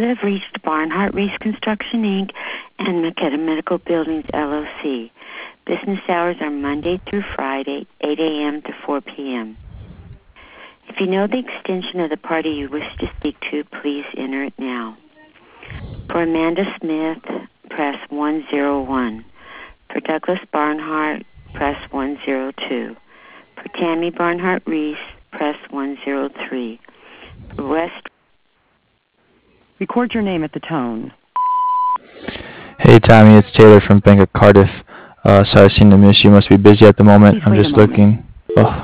You have reached Barnhart Reese Construction, Inc. and Makeda Medical Buildings, LLC. Business hours are Monday through Friday, 8 a.m. to 4 p.m. If you know the extension of the party you wish to speak to, please enter it now. For Amanda Smith, press 101. For Douglas Barnhart, press 102. For Tammy Barnhart Reese, press 103. For West... Record your name at the tone. Hey Tommy, it's Taylor from Bank of Cardiff. Sorry I seem to miss you. Must be busy at the moment. Please I'm wait a just moment. looking. Oh.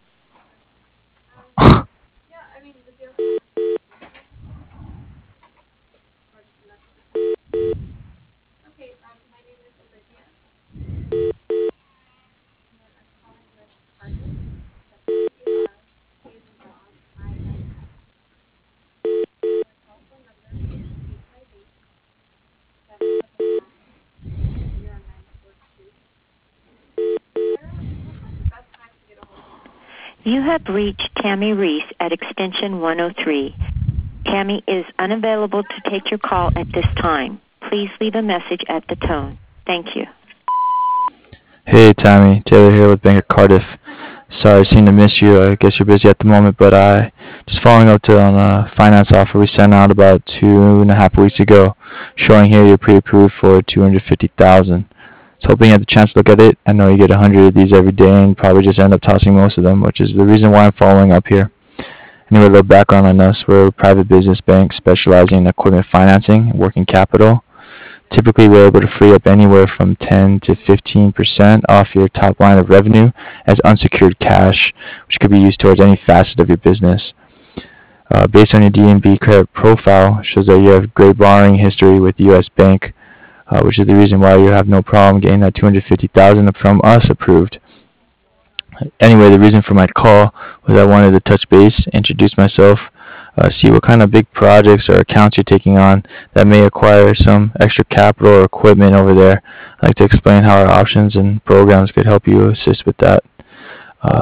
You have reached Tammy Reese at extension 103. Tammy is unavailable to take your call at this time. Please leave a message at the tone. Thank you. Hey Tommy, Taylor here with Bank of Cardiff. Sorry I seem to miss you. I guess you're busy at the moment, but I just following up on a finance offer we sent out about 2.5 weeks ago, showing here you're pre-approved for $250,000. So hoping you had the chance to look at it. I know you get 100 of these every day and probably just end up tossing most of them, which is the reason why I'm following up here. Anyway, a little background on us. We're a private business bank specializing in equipment financing and working capital. Typically, we're able to free up anywhere from 10 to 15% off your top line of revenue as unsecured cash, which could be used towards any facet of your business. Based on your DNB credit profile, shows that you have great borrowing history with U.S. Bank, which is the reason why you have no problem getting that $250,000 from us approved. Anyway, the reason for my call was I wanted to touch base, introduce myself, see what kind of big projects or accounts you're taking on that may acquire some extra capital or equipment over there. I'd like to explain how our options and programs could help you assist with that.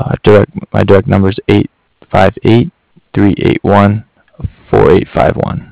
My direct number is 858-381-4851.